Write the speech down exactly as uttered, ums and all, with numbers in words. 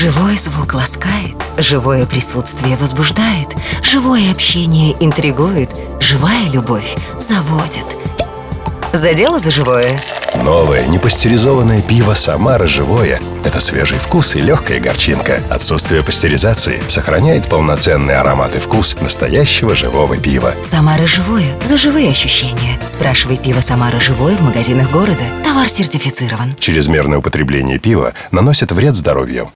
Живой звук ласкает, живое присутствие возбуждает, живое общение интригует, живая любовь заводит. За дело за живое. Новое непастеризованное пиво «Самара Живое» — это свежий вкус и легкая горчинка. Отсутствие пастеризации сохраняет полноценный аромат и вкус настоящего живого пива. Самара Живое. За живые ощущения. Спрашивай пиво «Самара Живое» в магазинах города. Товар сертифицирован. Чрезмерное употребление пива наносит вред здоровью.